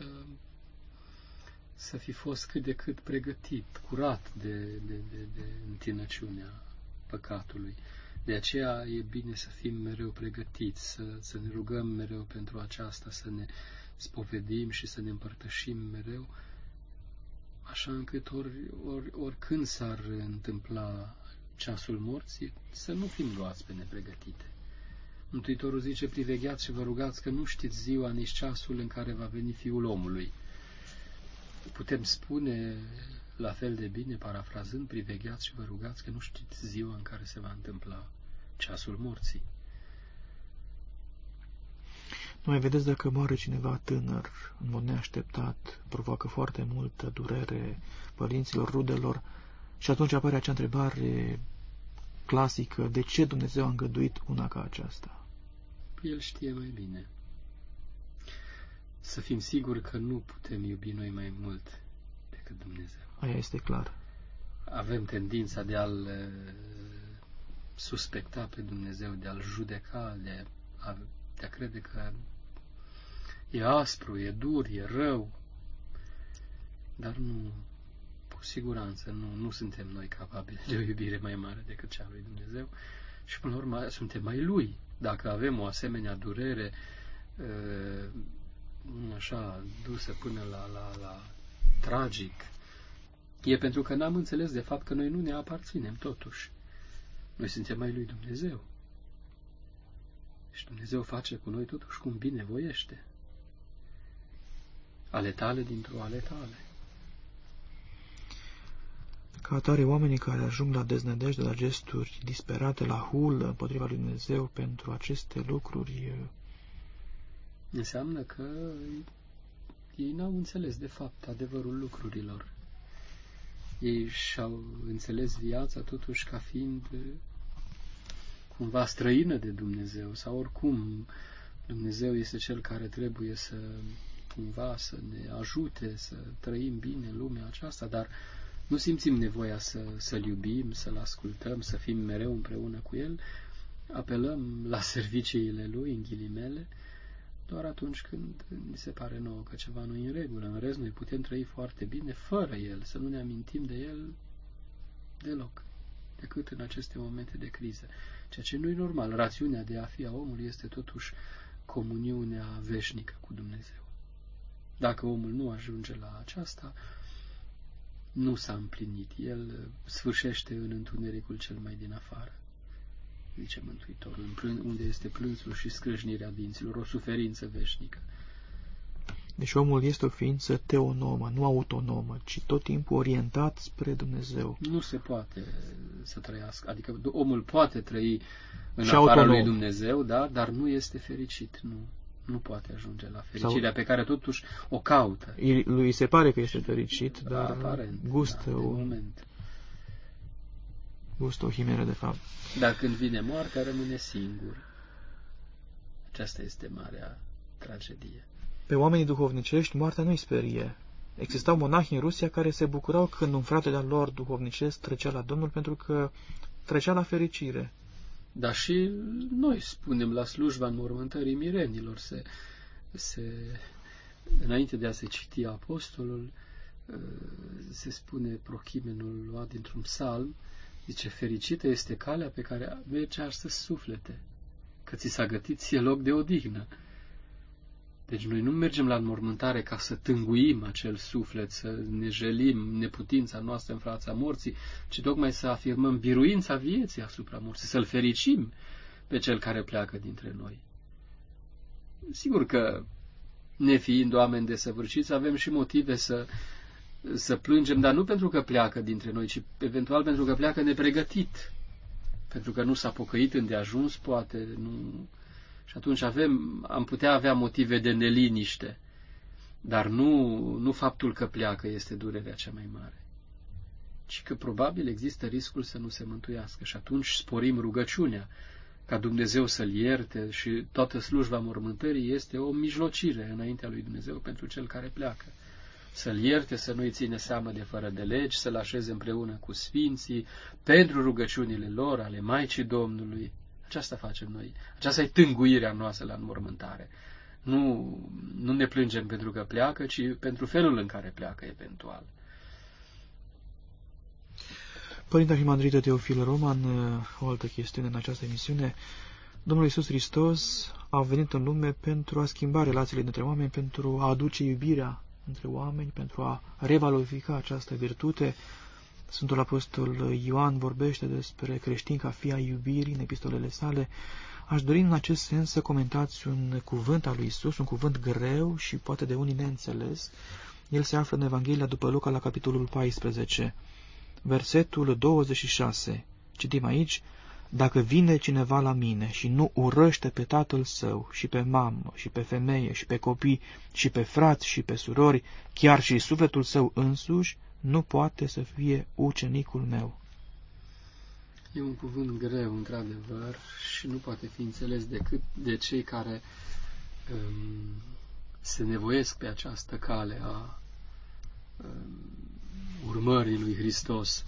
să fi fost cât de cât pregătit, curat de, de, de, de întinăciunea păcatului. De aceea e bine să fim mereu pregătiți, să, să ne rugăm mereu pentru aceasta, să ne spovedim și să ne împărtășim mereu, așa încât ori, ori, oricând s-ar întâmpla ceasul morții, să nu fim luați pe nepregătite. Mântuitorul zice, privegheați și vă rugați că nu știți ziua nici ceasul în care va veni Fiul omului. Putem spune la fel de bine, parafrazând, privegheați și vă rugați că nu știți ziua în care se va întâmpla ceasul morții. Nu mai vedeți, dacă moare cineva tânăr, în mod neașteptat, provoacă foarte multă durere părinților, rudelor, și atunci apare acea întrebare clasică, de ce Dumnezeu a îngăduit una ca aceasta? El știe mai bine. Să fim siguri că nu putem iubi noi mai mult decât Dumnezeu. Aia este clar. Avem tendința de a-L suspecta pe Dumnezeu, de a-L judeca, de a, de a crede că e aspru, e dur, e rău. Dar nu, cu siguranță, nu, nu suntem noi capabili de o iubire mai mare decât cea lui Dumnezeu și, până la urmă, suntem mai Lui. Dacă avem o asemenea durere așa, dusă până la, la, la tragic, e pentru că n-am înțeles de fapt că noi nu ne aparținem totuși. Noi suntem ai lui Dumnezeu. Și Dumnezeu face cu noi totuși cum bine voiește. ale tale dintr-o ale tale. Ca atare, oamenii care ajung la deznădejde, la gesturi disperate, la hulă împotriva lui Dumnezeu pentru aceste lucruri, înseamnă că ei n-au înțeles de fapt adevărul lucrurilor. Ei și-au înțeles viața totuși ca fiind cumva străină de Dumnezeu, sau oricum Dumnezeu este Cel care trebuie să cumva să ne ajute să trăim bine în lumea aceasta, dar nu simțim nevoia să, să-L iubim, să-L ascultăm, să fim mereu împreună cu El, apelăm la serviciile Lui, în ghilimele, doar atunci când ni se pare nouă că ceva nu e în regulă. În rest, noi putem trăi foarte bine fără El, să nu ne amintim de El deloc, decât în aceste momente de criză. Ceea ce nu e normal. Rațiunea de a fi a omului este totuși comuniunea veșnică cu Dumnezeu. Dacă omul nu ajunge la aceasta, nu s-a împlinit. El sfârșește în întunericul cel mai din afară, zice Mântuitorul, unde este plânsul și scrâșnirea dinților, o suferință veșnică. Deci omul este o ființă teonomă, nu autonomă, ci tot timpul orientat spre Dumnezeu. Nu se poate să trăiască, adică omul poate trăi în și afara autonom. lui Dumnezeu, da, dar nu este fericit, nu. Nu poate ajunge la fericirea Sau... pe care totuși o caută. Lui se pare că este fericit, dar aparent, gustă, da, o... moment. gustă o chimeră de fapt. Dar când vine moartea, rămâne singur. Aceasta este marea tragedie. Pe oamenii duhovnicești, moartea nu-i sperie. Existau monahi în Rusia care se bucurau când un frate de-al lor duhovnicesc trecea la Domnul pentru că trecea la fericire. Dar și noi spunem la slujba înmormântării mirenilor, se, se, înainte de a se citi apostolul, se spune prochimenul luat dintr-un psalm, zice, fericită este calea pe care merge astăzi suflete, că ți s-a gătit ție loc de odihnă. Deci noi nu mergem la înmormântare ca să tânguim acel suflet, să ne jelim neputința noastră în fața morții, ci tocmai să afirmăm biruința vieții asupra morții, să-l fericim pe cel care pleacă dintre noi. Sigur că, nefiind oameni desăvârșiți, avem și motive să, să plângem, dar nu pentru că pleacă dintre noi, ci eventual pentru că pleacă nepregătit, pentru că nu s-a pocăit îndeajuns, poate, nu... Și atunci avem, am putea avea motive de neliniște, dar nu, nu faptul că pleacă este durerea cea mai mare, ci că probabil există riscul să nu se mântuiască și atunci sporim rugăciunea ca Dumnezeu să-l ierte și toată slujba mormântării este o mijlocire înaintea lui Dumnezeu pentru cel care pleacă. Să-l ierte, să nu-i ține seamă de fără de legi, să-l așeze împreună cu sfinții, pentru rugăciunile lor, ale Maicii Domnului. Aceasta facem noi. Aceasta e tânguirea noastră la înmormântare. Nu, nu ne plângem pentru că pleacă, ci pentru felul în care pleacă eventual. Părinte Arhimandrită Teofil Roman, o altă chestiune în această emisiune. Domnul Iisus Hristos a venit în lume pentru a schimba relațiile dintre oameni, pentru a aduce iubirea între oameni, pentru a revalorifica această virtute. Sfântul Apostol Ioan vorbește despre creștini ca fii ai iubirii în epistolele sale. Aș dori în acest sens să comentați un cuvânt al lui Isus, un cuvânt greu și poate de unii neînțeles. El se află în Evanghelia după Luca la capitolul paisprezece, versetul douăzeci și șase. Citim aici: dacă vine cineva la mine și nu urăște pe tatăl său și pe mamă și pe femeie și pe copii și pe frați și pe surori, chiar și sufletul său însuși, nu poate să fie ucenicul meu. E un cuvânt greu, într-adevăr, și nu poate fi înțeles decât de cei care um, se nevoiesc pe această cale a um, urmării lui Hristos.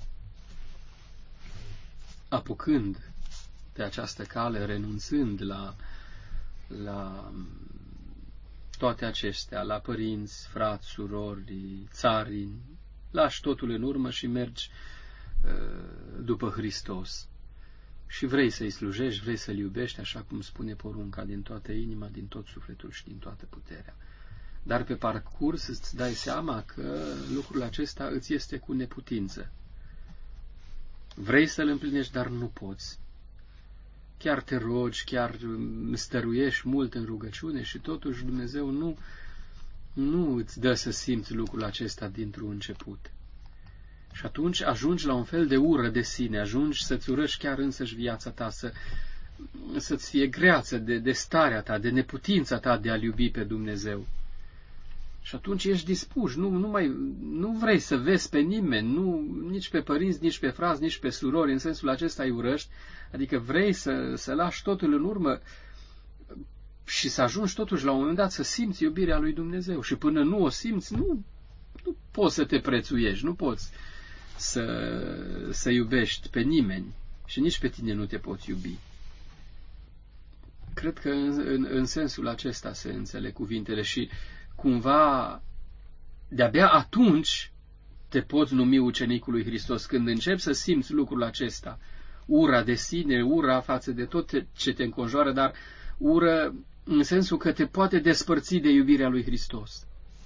Apucând pe această cale, renunțând la, la toate acestea, la părinți, frați, surori, țarini, lași totul în urmă și mergi uh, după Hristos. Și vrei să-i slujești, vrei să-l iubești, așa cum spune porunca, din toată inima, din tot sufletul și din toată puterea. Dar pe parcurs îți dai seama că lucrul acesta îți este cu neputință. Vrei să-l împlinești, dar nu poți. Chiar te rogi, chiar stăruiești mult în rugăciune și totuși Dumnezeu nu, nu îți dă să simți lucrul acesta dintr-un început. Și atunci ajungi la un fel de ură de sine, ajungi să-ți urăști chiar însăși viața ta, să, să-ți fie greață de, de starea ta, de neputința ta de a-L iubi pe Dumnezeu. Și atunci ești dispus, nu, nu, mai, nu vrei să vezi pe nimeni, nu, nici pe părinți, nici pe frați, nici pe surori, în sensul acesta îi urăști, adică vrei să, să lași totul în urmă și să ajungi totuși la un moment dat să simți iubirea lui Dumnezeu. Și până nu o simți, nu, nu poți să te prețuiești, nu poți să, să iubești pe nimeni și nici pe tine nu te poți iubi. Cred că în, în, în sensul acesta se înțeleg cuvintele și cumva de-abia atunci te poți numi ucenicul lui Hristos, când începi să simți lucrul acesta, ura de sine, ura față de tot ce te înconjoară, dar ură în sensul că te poate despărți de iubirea lui Hristos.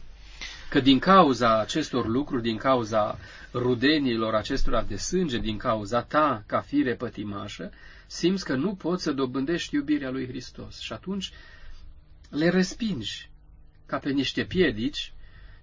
Că din cauza acestor lucruri, din cauza rudenilor acestora de sânge, din cauza ta, ca fire pătimașă, simți că nu poți să dobândești iubirea lui Hristos. Și atunci le respingi ca pe niște piedici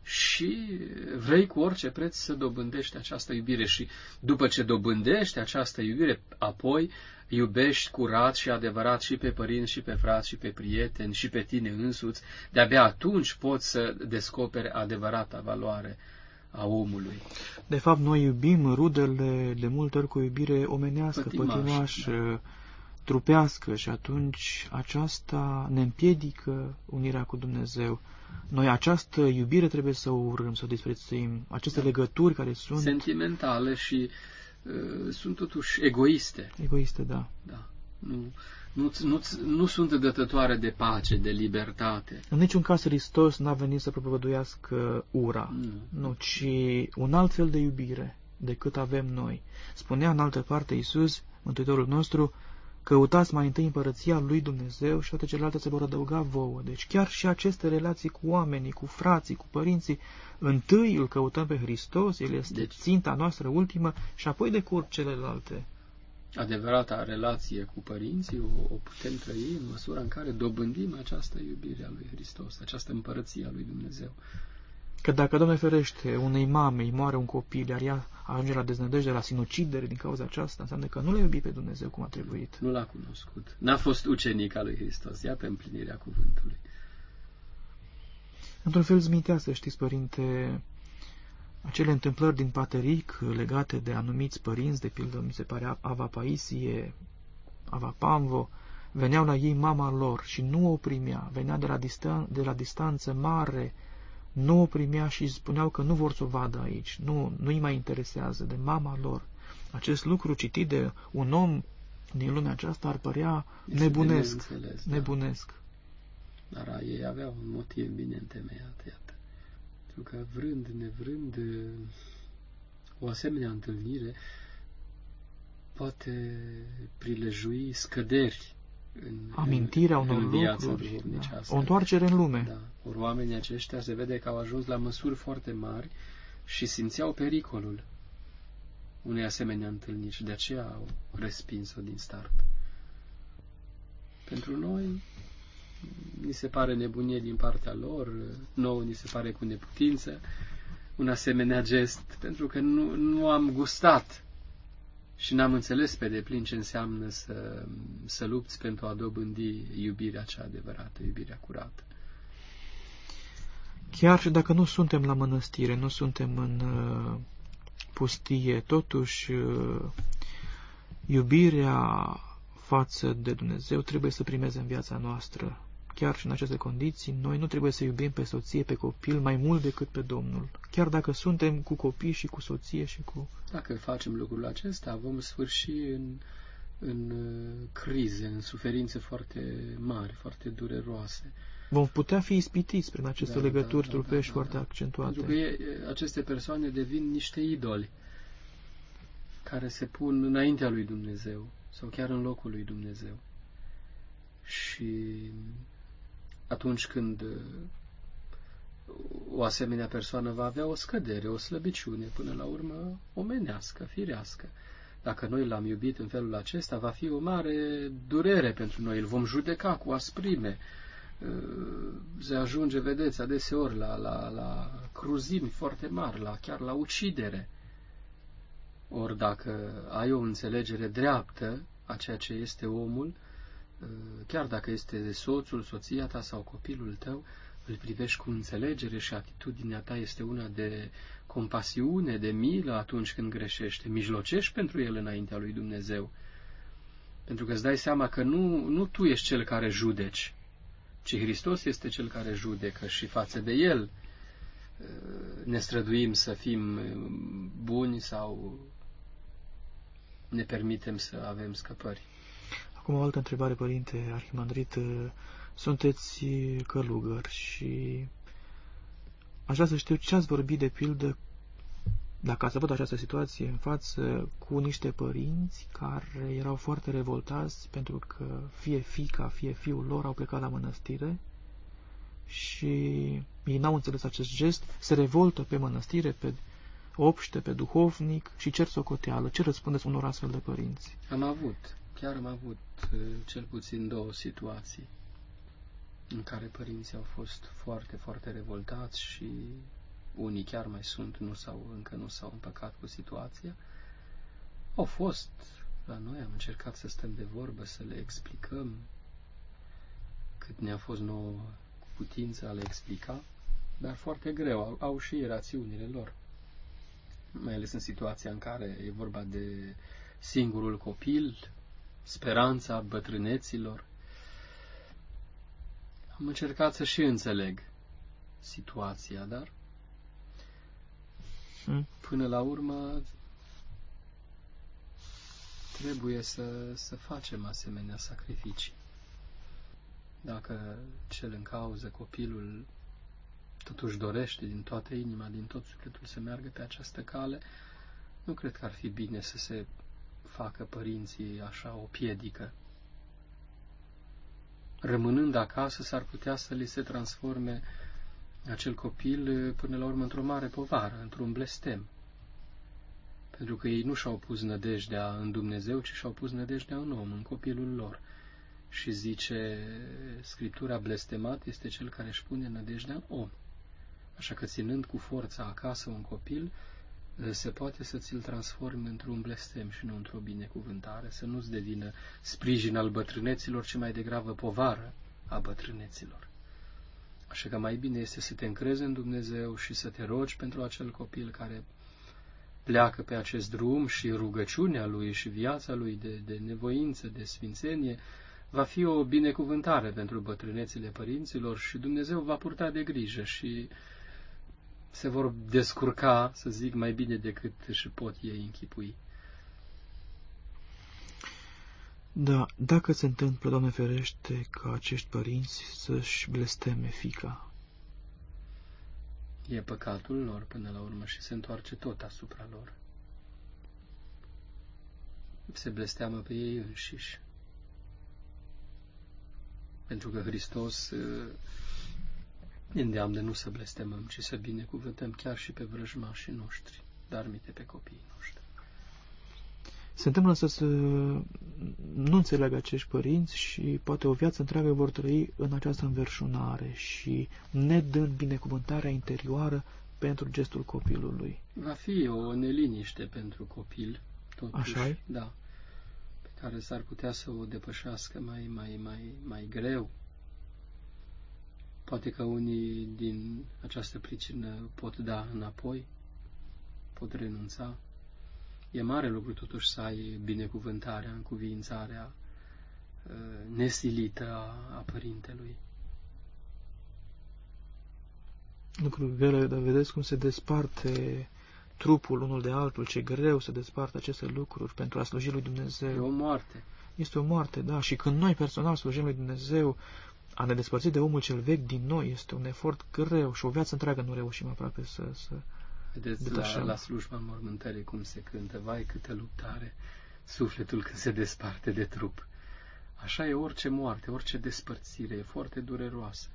și vrei cu orice preț să dobândești această iubire. Și după ce dobândești această iubire, apoi iubești curat și adevărat și pe părinți, și pe frați, și pe prieteni, și pe tine însuți. De-abia atunci poți să descoperi adevărata valoare a omului. De fapt, noi iubim rudele de multe ori cu iubire omenească, Pătimaș, pătimașă, da. trupească, și atunci aceasta ne împiedică unirea cu Dumnezeu. Noi această iubire trebuie să o urâm, să o disprețuim. Aceste da. legături care sunt sentimentale și uh, sunt totuși egoiste. Egoiste, da. Da. Nu, nu, nu, nu sunt dătătoare de pace, de libertate. În niciun caz Hristos n-a venit să propovăduiască ura, nu. nu, ci un alt fel de iubire decât avem noi. Spunea în altă parte Iisus, Mântuitorul nostru, căutați mai întâi împărăția lui Dumnezeu și toate celelalte se vor adăuga vouă. Deci chiar și aceste relații cu oamenii, cu frații, cu părinții, întâi îl căutăm pe Hristos, El este deci, ținta noastră ultimă și apoi decurg celelalte. Adevărata relație cu părinții o, o putem trăi în măsura în care dobândim această iubire a lui Hristos, această împărăție a lui Dumnezeu. Că dacă, Doamne ferește, unei mame îi moare un copil, iar ea ajunge la deznădejde, la sinucidere din cauza aceasta, înseamnă că nu l-a iubit pe Dumnezeu cum a trebuit. Nu l-a cunoscut. N-a fost ucenic al lui Hristos. Iată împlinirea cuvântului. Într-un fel îți mintea, să știți, părinte, acele întâmplări din Pateric legate de anumiți părinți, de pildă, mi se pare Ava Paisie, Ava Pamvo, veneau la ei mama lor și nu o primea, venea de la, distan- de la distanță mare, nu o primea și spuneau că nu vor să o vadă aici, nu, nu îi mai interesează, de mama lor. Acest lucru citit de un om din lumea aceasta ar părea este nebunesc, nebunesc. Da. Dar ei aveau un motiv bine întemeiat, iată. Pentru că vrând, nevrând, o asemenea întâlnire poate prilejui scăderi în, amintirea în, unor în viața lucruri, da. O întoarcere în lume. Da. Ori oamenii aceștia se vede că au ajuns la măsuri foarte mari și simțeau pericolul unei asemenea întâlniri și de aceea au respins-o din start. Pentru noi, ni se pare nebunie din partea lor, nouă ni se pare cu neputință un asemenea gest, pentru că nu, nu am gustat și n-am înțeles pe deplin ce înseamnă să, să lupți pentru a dobândi iubirea cea adevărată, iubirea curată. Chiar și dacă nu suntem la mănăstire, nu suntem în uh, pustie, totuși uh, iubirea față de Dumnezeu trebuie să primeze în viața noastră. Chiar și în aceste condiții, noi nu trebuie să iubim pe soție, pe copil, mai mult decât pe Domnul. Chiar dacă suntem cu copii și cu soție și cu... Dacă facem lucrul acesta, vom sfârși în, în crize, în suferințe foarte mari, foarte dureroase. Vom putea fi ispitiți prin aceste da, legături da, trupești da, da, foarte da. accentuate. Pentru că e, aceste persoane devin niște idoli care se pun înaintea lui Dumnezeu sau chiar în locul lui Dumnezeu. Și atunci când o asemenea persoană va avea o scădere, o slăbiciune, până la urmă omenească, firească. Dacă noi l-am iubit în felul acesta, va fi o mare durere pentru noi, îl vom judeca cu asprime, se ajunge, vedeți, adeseori la, la, la cruzimi foarte mari, la, chiar la ucidere. Ori dacă ai o înțelegere dreaptă a ceea ce este omul, chiar dacă este soțul, soția ta sau copilul tău, îl privești cu înțelegere și atitudinea ta este una de compasiune, de milă atunci când greșește, mijlocești pentru el înaintea lui Dumnezeu. Pentru că îți dai seama că nu, nu tu ești cel care judeci, ci Hristos este cel care judecă și față de El ne străduim să fim buni sau ne permitem să avem scăpări. Acum o altă întrebare, Părinte Arhimandrit. Sunteți călugăr și aș vrea să știu ce ați vorbit de pildă, dacă ați avut această situație în față, cu niște părinți care erau foarte revoltați pentru că fie fiica, fie fiul lor au plecat la mănăstire și ei n-au înțeles acest gest, se revoltă pe mănăstire, pe obște, pe duhovnic și cer socoteală. Ce răspundeți unor astfel de părinți? Am avut, chiar am avut cel puțin două situații în care părinții au fost foarte, foarte revoltați și unii chiar mai sunt, nu s-au, încă nu s-au împăcat cu situația. Au fost la noi, am încercat să stăm de vorbă, să le explicăm cât ne-a fost nouă cu putință a le explica, dar foarte greu, au, au și rațiunile lor. Mai ales în situația în care e vorba de singurul copil, speranța bătrâneților. Am încercat să și înțeleg situația, dar până la urmă trebuie să, să facem asemenea sacrificii. Dacă cel în cauză, copilul, totuși dorește din toată inima, din tot sufletul să meargă pe această cale, nu cred că ar fi bine să se facă părinții așa o piedică. Rămânând acasă, s-ar putea să li se transforme acel copil până la urmă într-o mare povară, într-un blestem. Pentru că ei nu și-au pus nădejdea în Dumnezeu, ci și-au pus nădejdea în om, în copilul lor. Și zice Scriptura, blestemat este cel care își pune nădejdea în om. Așa că ținând cu forța acasă un copil, se poate să ți-l transformi într-un blestem și nu într-o binecuvântare, să nu-ți devină sprijin al bătrâneților, ci mai degrabă povară a bătrâneților. Așa că mai bine este să te încrezi în Dumnezeu și să te rogi pentru acel copil care pleacă pe acest drum și rugăciunea lui și viața lui de, de nevoință, de sfințenie, va fi o binecuvântare pentru bătrânețile părinților și Dumnezeu va purta de grijă și se vor descurca, să zic, mai bine decât își pot ei închipui. Da, dacă se întâmplă, Doamne ferește, ca acești părinți să-și blesteme fiica, e păcatul lor până la urmă și se întoarce tot asupra lor. Se blesteamă pe ei înșiși. Pentru că Hristos ne îndeamnă nu să blestemăm, ci să binecuvântăm chiar și pe vrăjmașii noștri, dar mite pe copiii noștri. Se întâmplă să, să nu înțeleagă acești părinți și poate o viață întreagă vor trăi în această înverșunare și nedând binecuvântarea interioară pentru gestul copilului. Va fi o neliniște pentru copil, totuși. Așa-i? Da. Pe care s-ar putea să o depășească mai, mai, mai, mai greu. Poate că unii din această pricină pot da înapoi, pot renunța. E mare lucru totuși să ai binecuvântarea, încuviințarea uh, nesilită a, a părintelui. Lucruri grele, dar vedeți cum se desparte trupul unul de altul, ce greu să despartă aceste lucruri pentru a sluji lui Dumnezeu. E o moarte. Este o moarte, da, și când noi personal slujim lui Dumnezeu, a ne despărți de omul cel vechi din noi este un efort greu și o viață întreagă nu reușim aproape să... să Vedeți la, la slujba înmormântării cum se cântă, vai câtă luptare, sufletul când se desparte de trup. Așa e orice moarte, orice despărțire, e foarte dureroasă.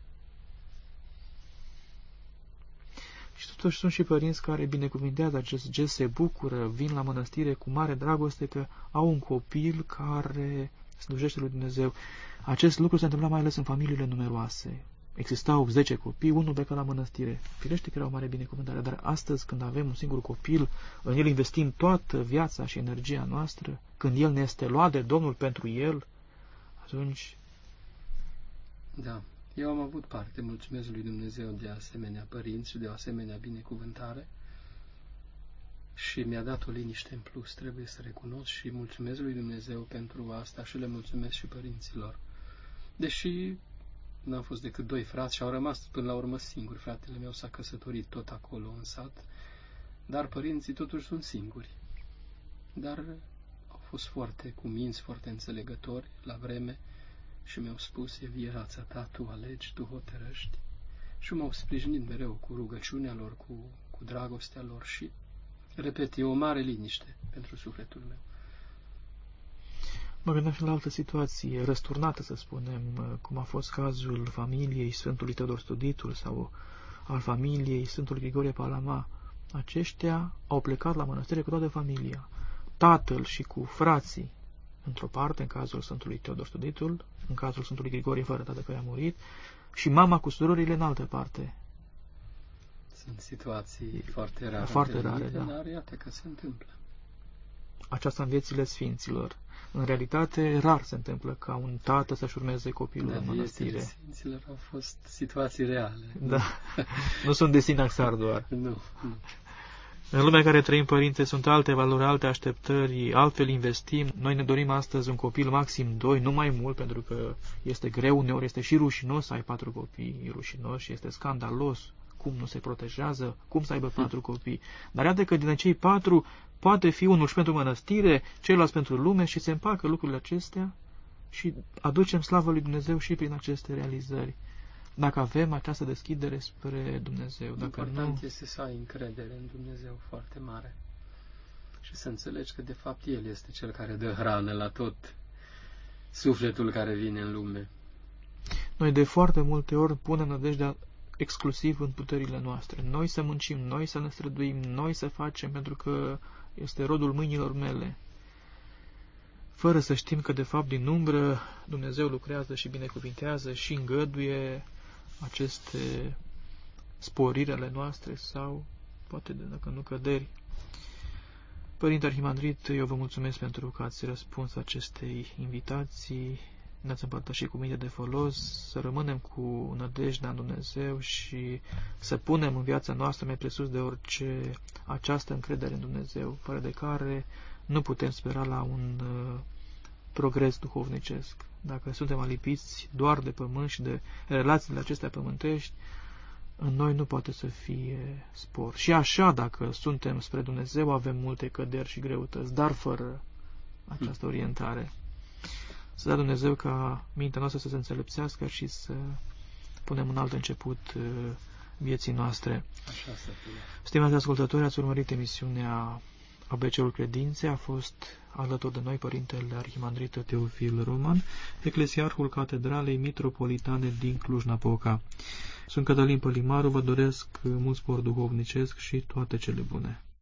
Și totuși sunt și părinți care binecuvintează acest gest, se bucură, vin la mănăstire cu mare dragoste că au un copil care slujește lui Dumnezeu. Acest lucru se întâmpla mai ales în familiile numeroase. Existau zece copii, unul pleca la mănăstire. Firește că era o mare binecuvântare, dar astăzi, când avem un singur copil, în el investim toată viața și energia noastră, când el ne este luat de Domnul pentru el, atunci... Da, eu am avut parte, mulțumesc lui Dumnezeu, de asemenea părinți și de o asemenea binecuvântare și mi-a dat o liniște în plus, trebuie să recunosc, și mulțumesc lui Dumnezeu pentru asta și le mulțumesc și părinților. Deși n-am fost decât doi frați și au rămas până la urmă singuri. Fratele meu s-a căsătorit tot acolo în sat, dar părinții totuși sunt singuri. Dar au fost foarte cuminți, foarte înțelegători la vreme și mi-au spus: e viața ta, tu alegi, tu hotărăști. Și m-au sprijinit mereu cu rugăciunea lor, cu, cu dragostea lor și, repet, e o mare liniște pentru sufletul meu. Mă gândeam și la altă situație, răsturnată, să spunem, cum a fost cazul familiei Sfântului Teodor Studitul sau al familiei Sfântului Grigorie Palama. Aceștia au plecat la mănăstire cu toată familia, tatăl și cu frații, într-o parte, în cazul Sfântului Teodor Studitul, în cazul Sfântului Grigorie fără tată că a murit, și mama cu surorile în altă parte. Sunt situații foarte rare, foarte rare, da. Dar iată că se întâmplă. Aceasta în viețile sfinților. În realitate, rar se întâmplă ca un tată să-și urmeze copilul da, în mănăstire. Viețile sfinților au fost situații reale. Da, nu sunt de sinaxar doar. Nu, nu. În lumea în care trăim, părinte, sunt alte valori, alte așteptări, altfel investim. Noi ne dorim astăzi un copil, maxim doi, nu mai mult, pentru că este greu, uneori este și rușinos să ai patru copii, e rușinos și este scandalos. Cum nu se protejează, cum să aibă patru copii. Dar iată că din acei patru poate fi unul și pentru mănăstire, ceilalți pentru lume și se împacă lucrurile acestea și aducem slavă lui Dumnezeu și prin aceste realizări. Dacă avem această deschidere spre Dumnezeu. Dacă Important nu... este să ai încredere în Dumnezeu foarte mare și să înțelegi că de fapt El este Cel care dă hrană la tot sufletul care vine în lume. Noi de foarte multe ori punem nădejdea exclusiv în puterile noastre. Noi să muncim, noi să ne străduim, noi să facem, pentru că este rodul mâinilor mele. Fără să știm că, de fapt, din umbră, Dumnezeu lucrează și binecuvintează și îngăduie aceste sporiri ale noastre sau, poate, dacă nu, căderi. Părinte Arhimandrit, eu vă mulțumesc pentru că ați răspuns acestei invitații, ne-ați împărtășit cu minte de folos, să rămânem cu nădejdea în Dumnezeu și să punem în viața noastră mai presus de orice această încredere în Dumnezeu, fără de care nu putem spera la un uh, progres duhovnicesc. Dacă suntem alipiți doar de pământ și de relațiile acestea pământești, în noi nu poate să fie spor. Și așa, dacă suntem spre Dumnezeu, avem multe căderi și greutăți, dar fără această orientare. Să dea Dumnezeu ca mintea noastră să se înțelepțească și să punem un alt început vieții noastre. Așa să fie. Stimați ascultători, ați urmărit emisiunea A B C-ul Credinței. A fost alături de noi Părintele Arhimandrit Teofil Roman, Eclesiarhul Catedralei Mitropolitane din Cluj-Napoca. Sunt Cătălin Pălimaru, vă doresc mult spor duhovnicesc și toate cele bune.